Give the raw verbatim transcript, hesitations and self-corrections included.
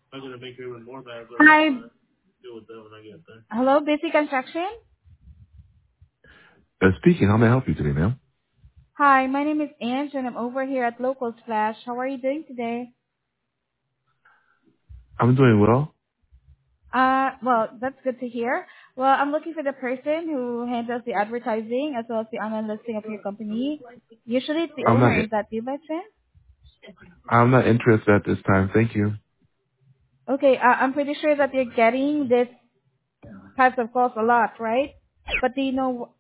Hi. Hello, Busy Construction. Uh, speaking, how may I help you today, ma'am? Hi, my name is Ange, and I'm over here at Local Splash. How are you doing today? I'm doing well. Uh, well, that's good to hear. Well, I'm looking for the person who handles the advertising as well as the online listing of your company. Usually it's the I'm not. owner. Is that you by chance? I'm not interested at this time. Thank you. Okay, uh, I'm pretty sure that you're getting this types of calls a lot, right? But do you know